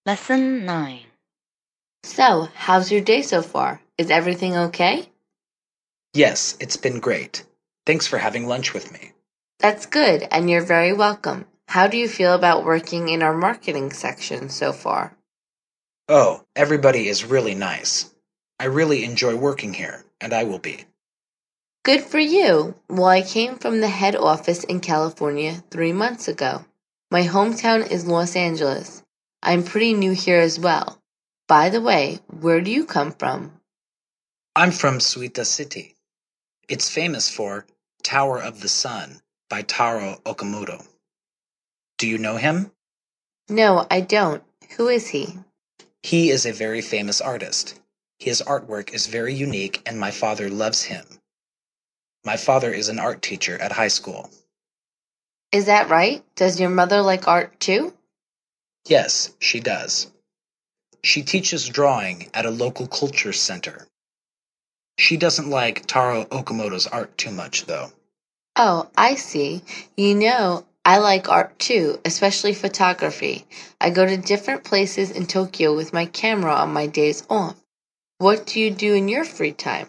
Lesson 9. So, how's your day so far? Is everything okay? Yes, it's been great. Thanks for having lunch with me. That's good, and you're very welcome. How do you feel about working in our marketing section so far? Oh, everybody is really nice. I really enjoy working here, and I will be. Good for you! Well, I came from the head office in California 3 months ago. My hometown is Los Angeles. I'm pretty new here as well. By the way, where do you come from? I'm from Suita City. It's famous for Tower of the Sun by Taro Okamoto. Do you know him? No, I don't. Who is he? He is a very famous artist. His artwork is very unique, and my father loves him. My father is an art teacher at high school. Is that right? Does your mother like art too? Yes, she does. She teaches drawing at a local culture center. She doesn't like Taro Okamoto's art too much, though. Oh, I see. I like art too, especially photography. I go to different places in Tokyo with my camera on my days off. What do you do in your free time?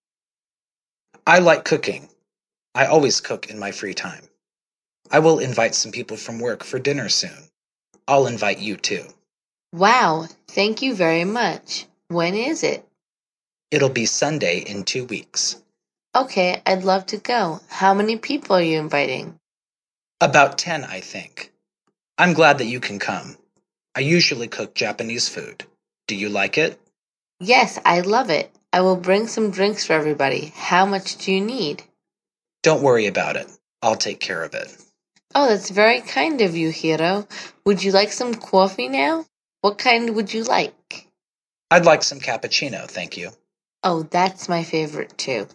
I like cooking. I always cook in my free time. I will invite some people from work for dinner soon. I'll invite you too. Wow, thank you very much. When is it? It'll be Sunday in 2 weeks. Okay, I'd love to go. How many people are you inviting? About 10, I think. I'm glad that you can come. I usually cook Japanese food. Do you like it? Yes, I love it. I will bring some drinks for everybody. How much do you need? Don't worry about it. I'll take care of it. Oh, that's very kind of you, Hiro. Would you like some coffee now? What kind would you like? I'd like some cappuccino, thank you. Oh, that's my favorite too.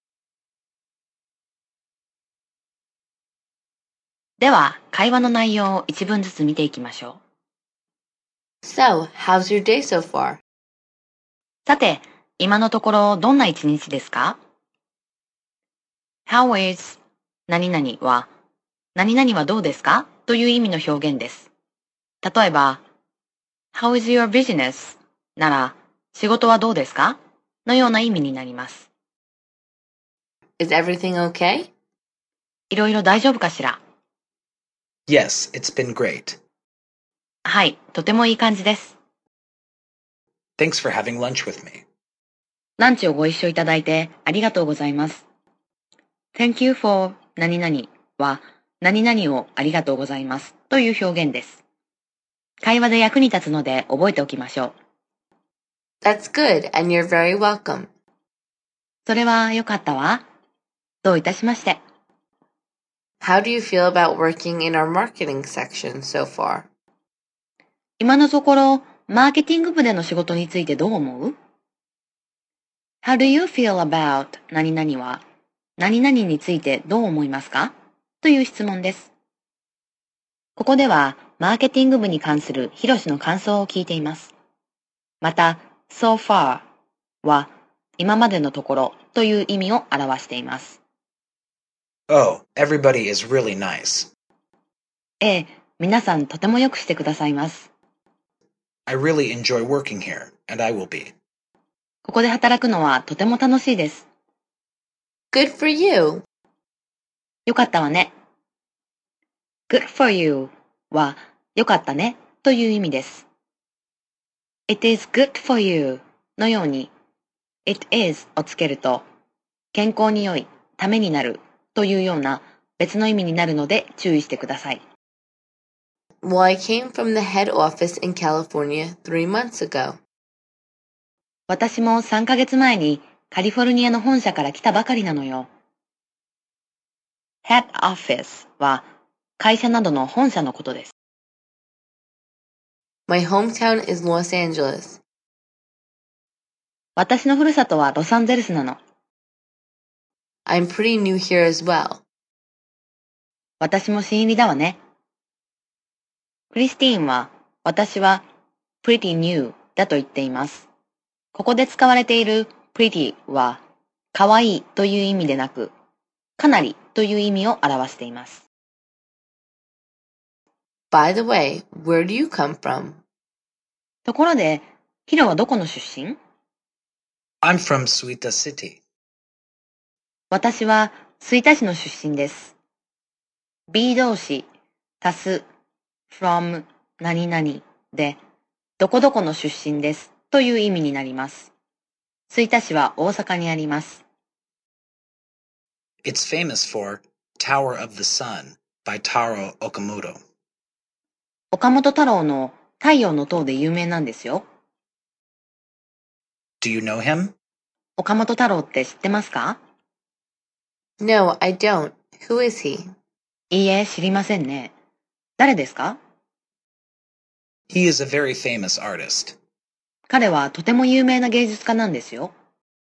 では、会話の内容を一文ずつ見ていきましょう。 So, how's your day so far? さて、今のところどんな一日ですか？ How is 何々は、何々はどうですかという意味の表現です。例えば、How is your business? なら、仕事はどうですかのような意味になります。 Is everything okay? いろいろ大丈夫かしら？ Yes, it's been great. はい、とてもいい感じです。 Thanks for having lunch with me. ランチをご一緒いただいてありがとうございます。Thank you for 何々は何々をありがとうございますという表現です。会話で役に立つので覚えておきましょう。 That's good, and you're very welcome. それはよかったわ。どういたしまして。 How do you feel about working in our marketing section so far? 今のところ、マーケティング部での仕事についてどう思う？ How do you feel about 何々は何々についてどう思いますかという質問です。ここではマーケティング部に関するヒロシの感想を聞いています。また、so far は今までのところという意味を表しています。 Oh, everybody is really nice. ええ、皆さんとてもよくしてくださいます。 I really enjoy working here, and I will be. ここで働くのはとても楽しいです。 Good for you! よかったわね。Good for you はよかったねという意味です。It is good for you のように It is をつけると健康に良い、ためになるというような別の意味になるので注意してください。 Well, I came from the head office in California 3 months ago. 私も3ヶ月前にカリフォルニアの本社から来たばかりなのよ。Head office は会社などの本社のことです。 My hometown is Los Angeles. 私のふるさとはロサンゼルスなの。 I'm pretty new here as well. 私も新入りだわね。クリスティーンは私は pretty new だと言っています。ここで使われている pretty は可愛いという意味でなく、かなりという意味を表しています。 By the way, where do you come from? ところで、ヒロはどこの出身？ I'm from Suita City. 私は吹田市の出身です。be 動詞足す from 何々で、どこどこの出身ですという意味になります。吹田市は大阪にあります。 It's famous for Tower of the Sun by Taro Okamoto. 岡本太郎の太陽の塔で有名なんですよ。 Do you know him? 岡本太郎って知ってますか？ No, I don't. Who is he? いいえ、知りませんね。誰ですか？ He is a very famous artist. 彼はとても有名な芸術家なんですよ。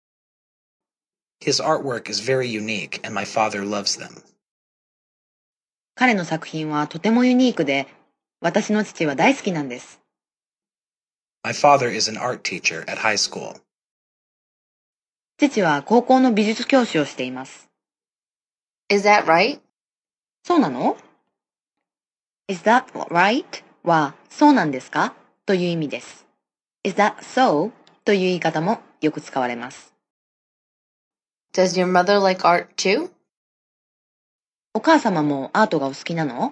His artwork is very unique and my father loves them. 彼の作品はとてもユニークで、私の父は大好きなんです。 My father is an art teacher at high school. 父は高校の美術教師をしています。 Is that right? そうなの？ Is that right? は、そうなんですかという意味です。Is that so? という言い方もよく使われます。 Does your mother like art too? お母様もアートがお好きなの？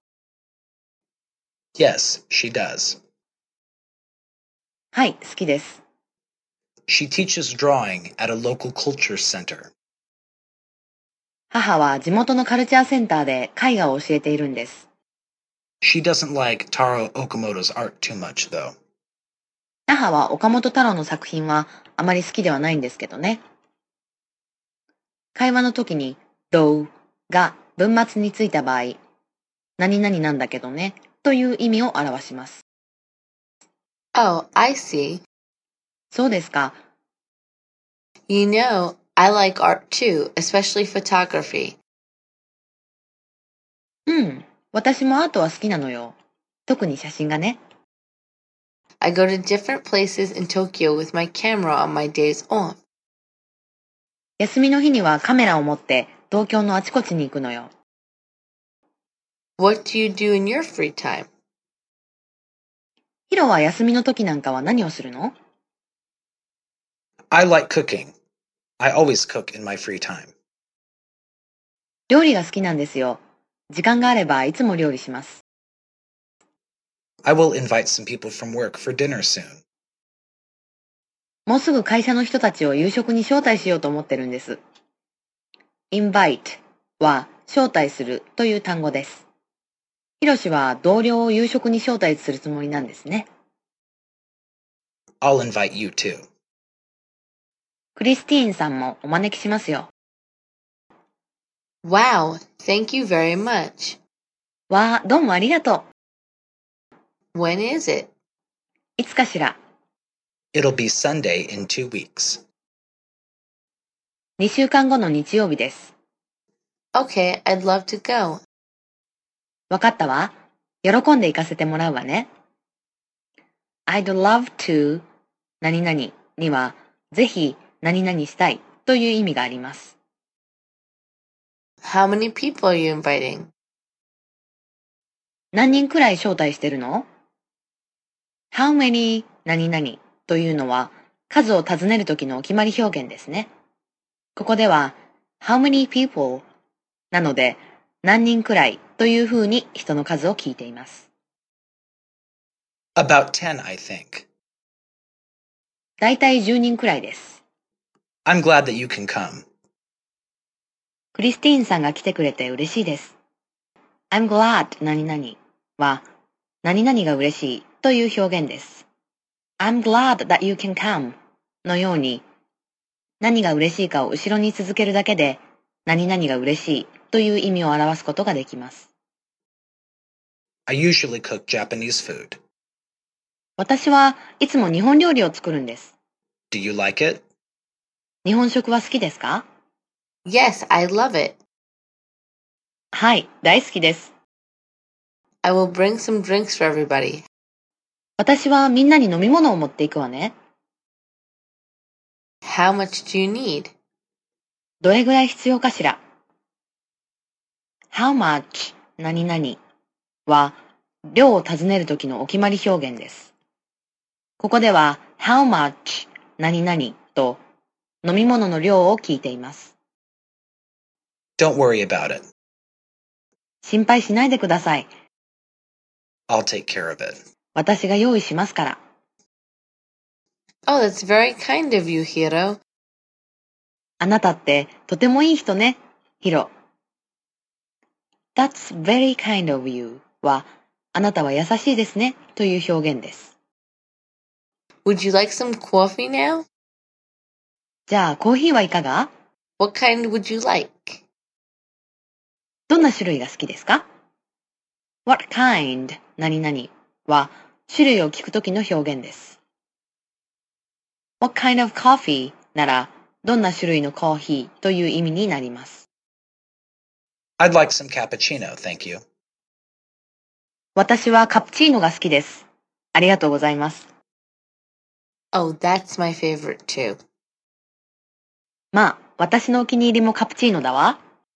Yes, she does. はい、好きです。 She teaches drawing at a local culture center. 母は地元のカルチャーセンターで絵画を教えているんです。 She doesn't like Taro Okamoto's art too much, though. 母は岡本太郎の作品はあまり好きではないんですけどね。会話の時に though が文末についた場合、何々なんだけどねという意味を表します。 Oh, I see. そうですか。 You know, I like art too, especially photography. うん、私もアートは好きなのよ。特に写真がね。 I go to different places in Tokyo with my camera on my days off. 休みの日にはカメラを持って東京のあちこちに行くのよ。 What do you do in your free time? ヒロは休みの時なんかは何をするの？ I like cooking. I always cook in my free time. 料理が好きなんですよ。時間があればいつも料理します。 I will invite some people from work for dinner soon. もうすぐ会社の人たちを夕食に招待しようと思ってるんです。invite は招待するという単語です。ヒロシは同僚を夕食に招待するつもりなんですね。 I'll invite you too. クリスティーンさんもお招きしますよ。 Wow, thank you very much. わあ、どうもありがと When is it? う。いつかしら。 It'll be Sunday in 2 weeks. 2週間後の日曜日です。 Okay, I'd love to go. わかったわ。喜んで行かせてもらうわね。I'd love to 何々には、ぜひ何々したいという意味があります。 How many people are you inviting? 何人くらい招待してるの？ How many 何々というのは数を尋ねるときのお決まり表現ですね。ここでは How many people なので何人くらいというふうに人の数を聞いています。 About 10, I think. だいたい10人くらいです。 I'm glad that you can come. クリスティーンさんが来てくれて嬉しいです。I'm glad 何々は何々が嬉しいという表現です。I'm glad that you can come のように何が嬉しいかを後ろに続けるだけで何々が嬉しいという意味を表すことができます。 I usually cook Japanese food. 私はいつも日本料理を作るんです。 Do you like it? 日本食は好きですか？ Yes, I love it. はい、大好きです。 I will bring some drinks for everybody. 私はみんなに飲み物を持っていくわね。 How much do you need? どれぐらい必要かしら？ How much 何々は量を尋ねるときのお決まり表現です。 ここでは how much 何々と飲み物の量を聞いています。 Don't worry about it. 心配しないでください。 I'll take care of it. 私が用意しますから。 Oh, that's very kind of you, Hiro. あなたってとてもいい人ね、ヒロ。That's very kind of you は、あなたは優しいですねという表現です。 Would you like some coffee now? じゃあコーヒーはいかが？ What kind would you like? どんな種類が好きですか？ What kind 何々は種類を聞くときの表現です。What kind of coffee ならどんな種類のコーヒーという意味になります。 I'd like some cappuccino, thank you. 私はカプチーノが好きです。ありがとうございます。 Oh, that's my favorite too. まあ、私のお気に入りもカプチーノだわ。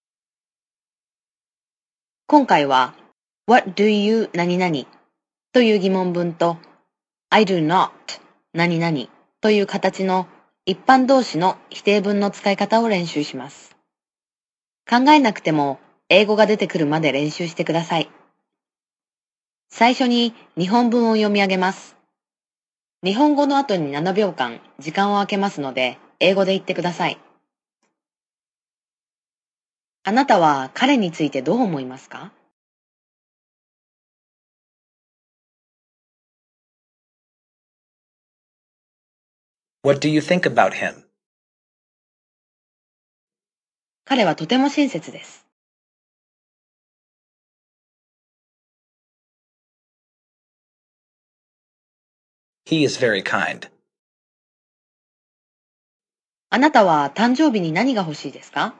今回は What do you 何々という疑問文と I do not 何々という形の一般動詞の否定文の使い方を練習します。考えなくても英語が出てくるまで練習してください。最初に日本文を読み上げます。日本語の後に7秒間時間を空けますので英語で言ってください。あなたは彼についてどう思いますか？ What do you think about him? 彼はとても親切です。 He is very kind. あなたは誕生日に何が欲しいですか？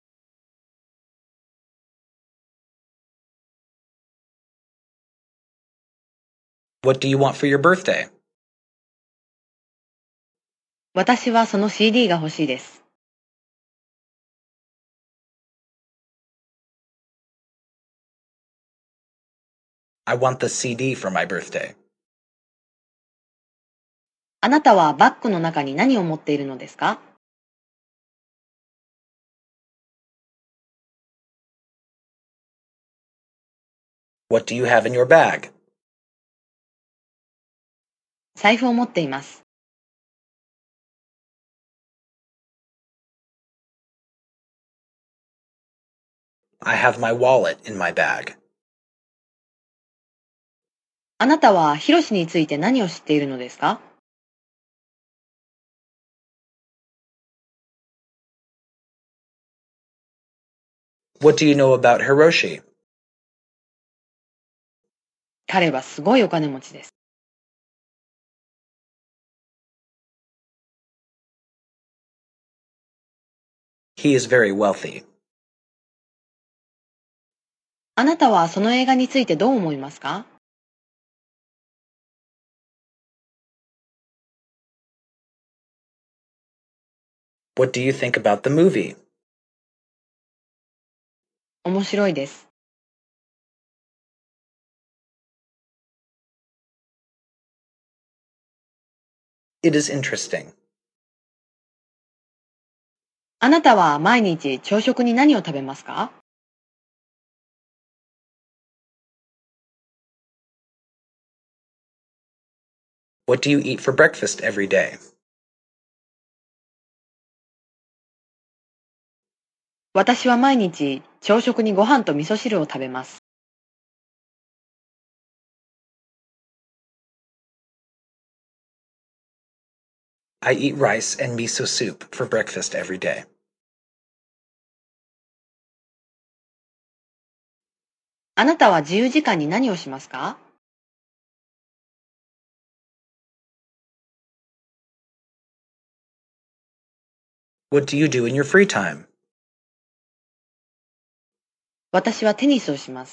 What do you want for your birthday? 私はその CD が欲しいです。 I want the CD for my birthday. あなたはバッグの中に何を持っているのですか？ What do you have in your bag? 財布を持っています。 I have my wallet in my bag. あなたはヒロシについて何を知っているのですか？ What do you know about Hiroshi? 彼はすごいお金持ちです。 He is very wealthy. あなたはその映画についてどう思いますか？ What do you think about the movie? 面白いです。 It is interesting. あなたは毎日朝食に何を食べますか？ What do you eat for breakfast every day? 私は毎日朝食にご飯と味噌汁を食べます。 I eat rice and miso soup for breakfast every day. あなたは自由時間に何をしますか？ What do you do in your free time? 私はテニスをします。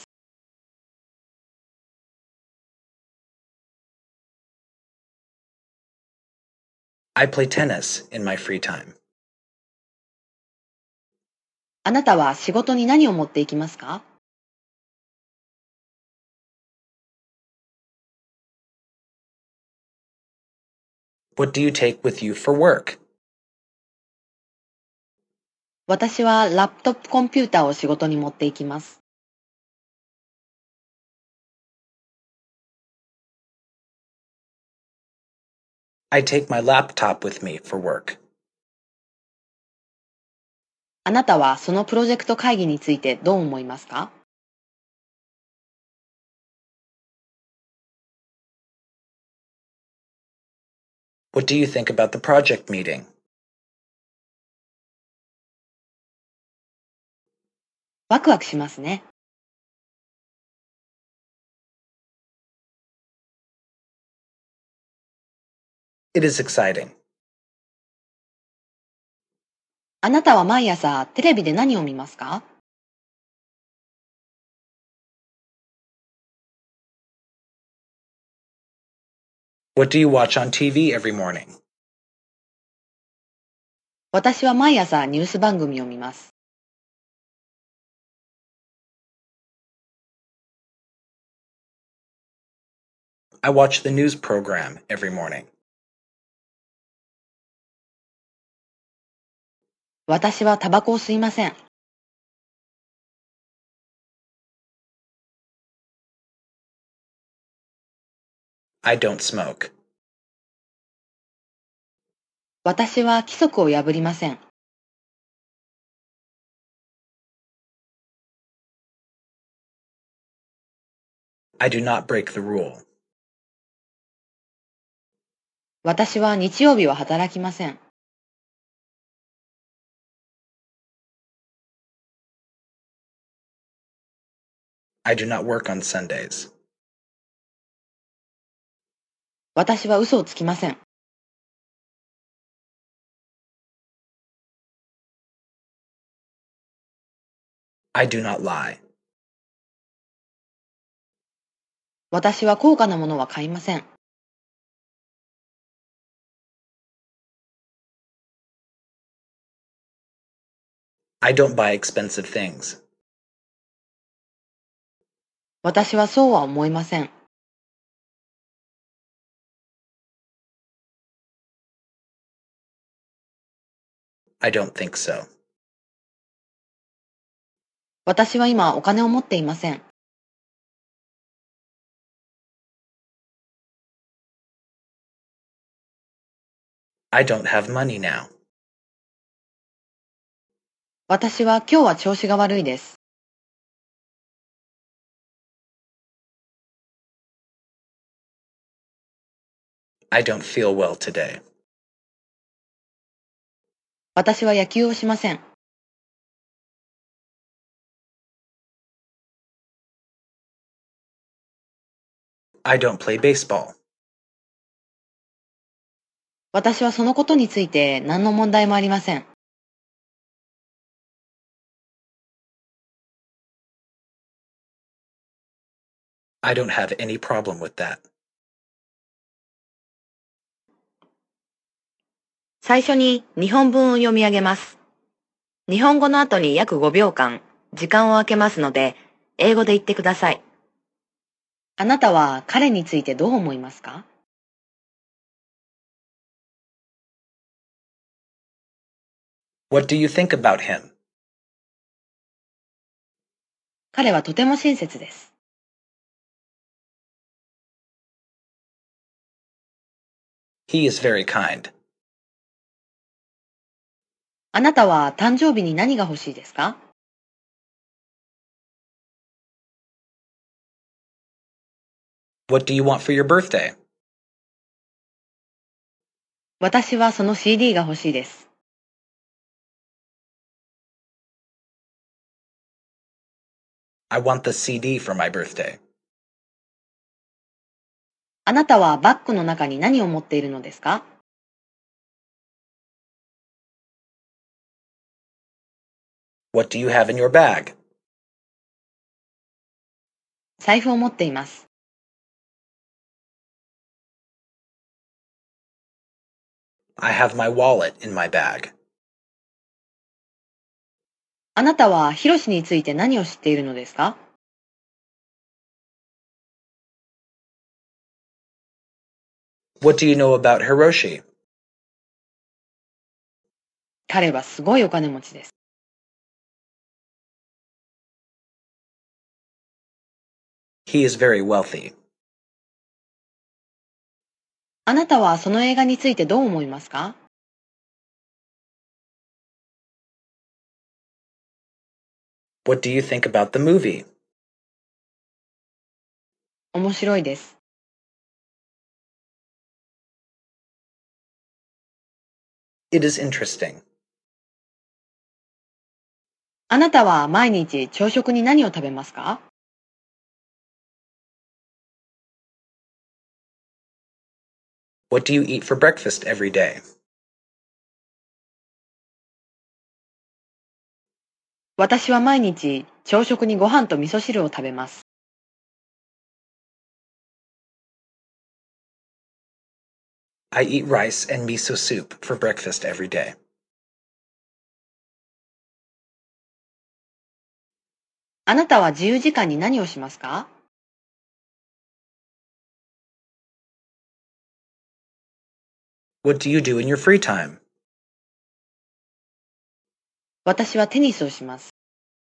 I play tennis in my free time. あなたは仕事に何を持っていきますか？ What do you take with you for work? 私はラップトップコンピューターを仕事に持っていきます。 I take my laptop with me for work. あなたはそのプロジェクト会議についてどう思いますか？ What do you think about the project meeting? ワクワクしますね。 It is exciting. あなたは毎朝テレビで何を見ますか？ What do you watch on TV every morning? 私は毎朝ニュース番組を見ます。 I watch the news program every morning. 私はタバコを吸いません。 I don't smoke. 私は規則を破りません。 I do not break the rule. 私は日曜日は働きません。 I do not work on Sundays. 私は嘘をつきません。 I do not lie. 私は高価なものは買いません。 I don't buy expensive things. 私はそうは思いません。 I don't think so. 私は今お金を持っていません。 I don't have money now. 私は今日は調子が悪いです。 I don't feel well today. 私は野球をしません。 I don't play baseball. 私はそのことについて何の問題もありません。 I don't have any problem with that. 最初に日本文を読み上げます。日本語の後に約5秒間、時間を空けますので、英語で言ってください。あなたは彼についてどう思いますか？ What do you think about him? 彼はとても親切です。 He is very kind. あなたは誕生日に何が欲しいですか？ What do you want for your birthday? 私はその CD が欲しいです。 I want the CD for my birthday. あなたはバッグの中に何を持っているのですか？ What do you have in your bag? 財布を持っています。 I have my wallet in my bag. あなたはヒロシについて何を知っているのですか？ What do you know about Hiroshi? 彼はすごいお金持ちです。 He is very wealthy. あなたはその映画についてどう思いますか？ What do you think about the movie? 面白いです。 It is interesting. あなたは毎日朝食に何を食べますか？ What do you eat for breakfast every day? 私は毎日朝食にご飯と味噌汁を食べます。 I eat rice and miso soup for breakfast every day. あなたは自由時間に何をしますか？ What do you do in your free time? 私はテニスをします。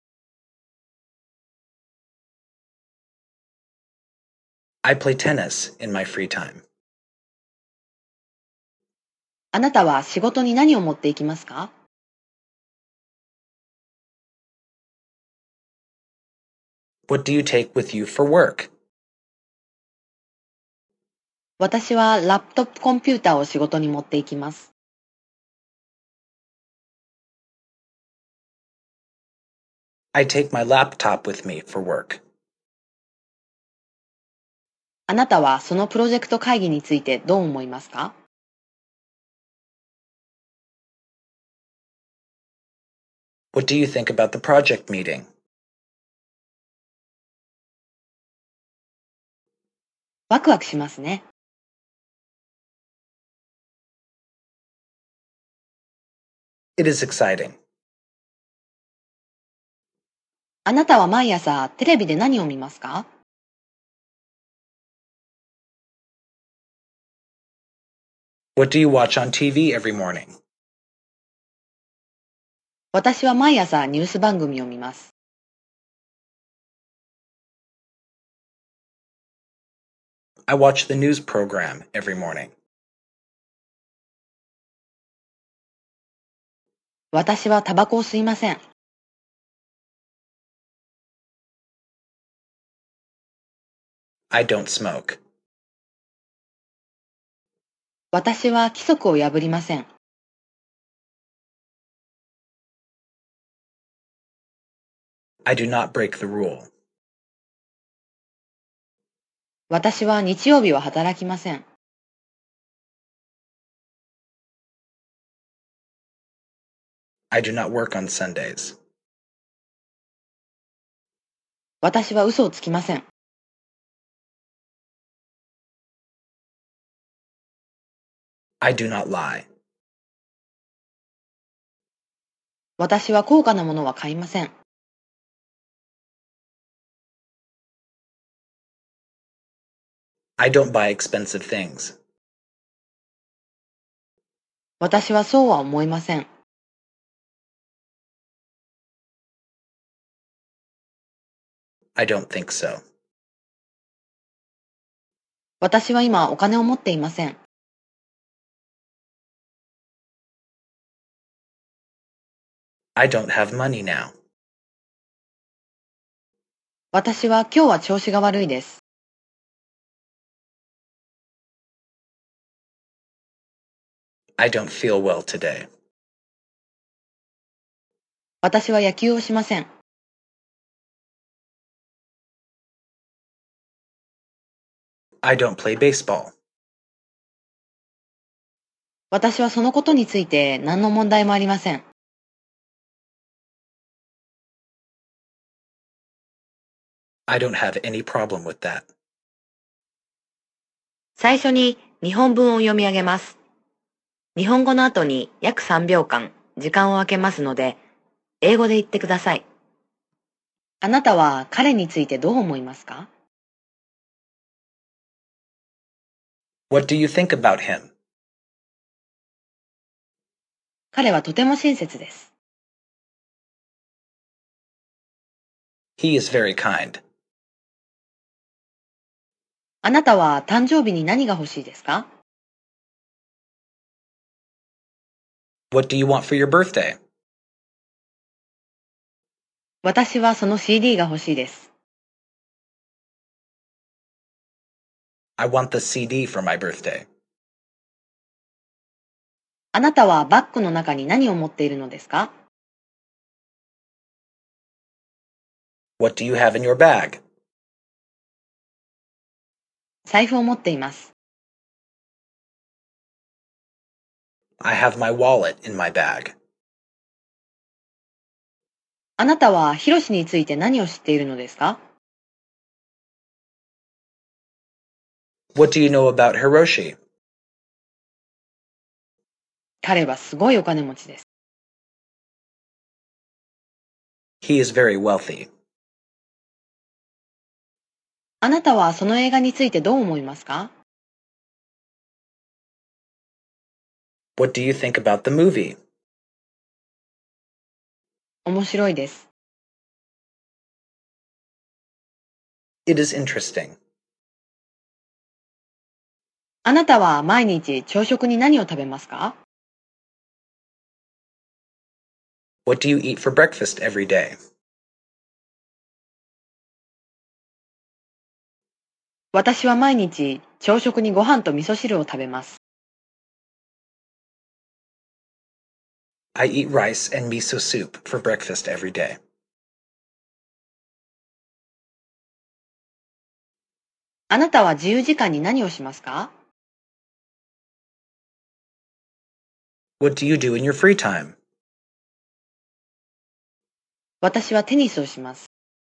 I play tennis in my free time. あなたは仕事に何を持っていきますか？ What do you take with you for work? 私はラップトップコンピューターを仕事に持っていきます。 I take my laptop with me for work. あなたはそのプロジェクト会議についてどう思いますか？ What do you think about the project meeting? ワクワクしますね。 It is exciting. あなたは毎朝テレビで何を見ますか？ What do you watch on TV every morning? 私は毎朝ニュース番組を見ます。 I watch the news program every morning. 私はタバコを吸いません。 I don't smoke. 私は規則を破りません。 I do not break the rule. 私は日曜日は働きません。 I do not work on Sundays. 私は嘘をつきません。 I do not lie. 私は高価なものは買いません。 I don't buy expensive things. 私はそうは思いません。 I don't think so. 私は今お金を持っていません。 I don't have money now. 私は今日は調子が悪いです。 I don't feel well today. 私は野球をしません。 I don't play baseball. 私はそのことについて何の問題もありません。 I don't have any problem with that. 最初に日本文を読み上げます。日本語の後に約3秒間時間を空けますので、英語で言ってください。あなたは彼についてどう思いますか？ What do you think about him? 彼はとても親切です。 He is very kind. あなたは誕生日に何が欲しいですか？ What do you want for your birthday? 私はその CD が欲しいです。 I want the CD for my birthday. あなたはバッグの中に何を持っているのですか？ What do you have in your bag? 財布を持っています。 I have my wallet in my bag. あなたはヒロシについて何を知っているのですか？ What do you know about Hiroshi? 彼はすごいお金持ちです。 He is very wealthy. あなたはその映画についてどう思いますか？ What do you think about the movie? 面白いです。 It is interesting. あなたは毎日朝食に何を食べますか？ What do you eat for breakfast every day? 私は毎日朝食にご飯と味噌汁を食べます。 I eat rice and miso soup for breakfast every day. あなたは自由時間に何をしますか？ What do you do in your free time? 私はテニスをします。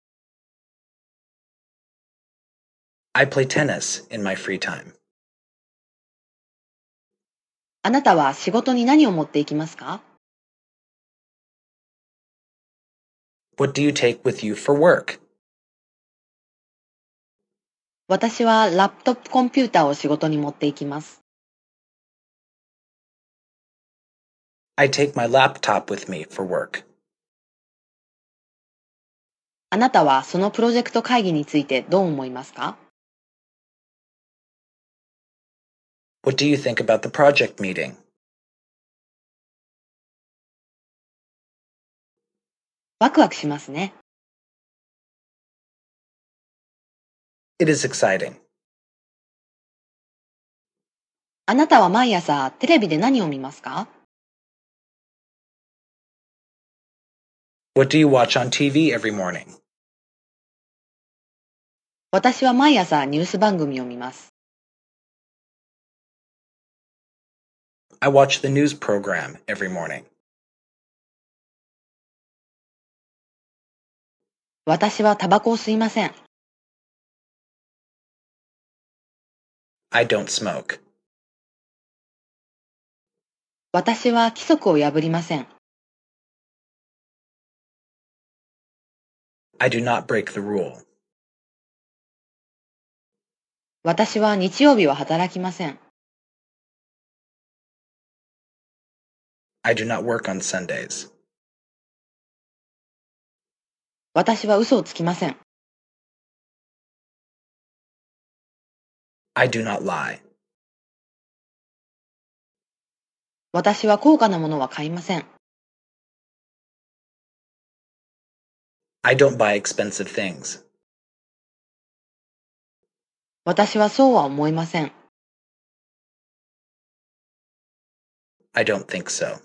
I play tennis in my free time. あなたは仕事に何を持っていきますか？ What do you take with you for work? 私はラップトップコンピューターを仕事に持っていきます。 I take my laptop with me for work. あなたはそのプロジェクト会議についてどう思いますか？ What do you think about the project meeting? ワクワクしますね。 It is exciting. あなたは毎朝テレビで何を見ますか？ What do you watch on TV every morning? 私は毎朝ニュース番組を見ます。 I watch the news program every morning. 私はタバコを吸いません。 I don't smoke. 私は規則を破りません。 I do not break the rule. 私は日曜日は働きません。 I do not work on Sundays. 私は嘘をつきません。 I do not lie. 私は高価なものは買いません。 I don't buy expensive things. 私はそうは思いません。 I don't think so.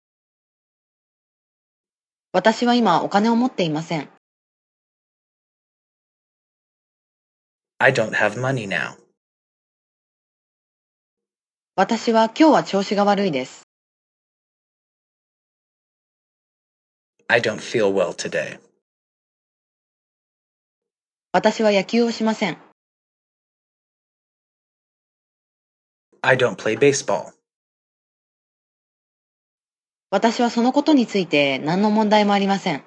私は今お金を持っていません。 I don't have money now. 私は今日は調子が悪いです。 I don't feel well today. 私は野球をしません。 I don't play baseball. 私はそのことについて何の問題もありません。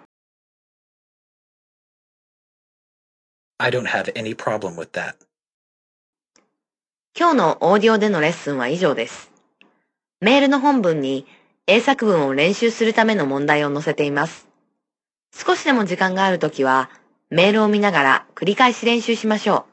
I don't have any problem with that. 今日のオーディオでのレッスンは以上です。メールの本文に英作文を練習するための問題を載せています。少しでも時間があるときは、メールを見ながら繰り返し練習しましょう。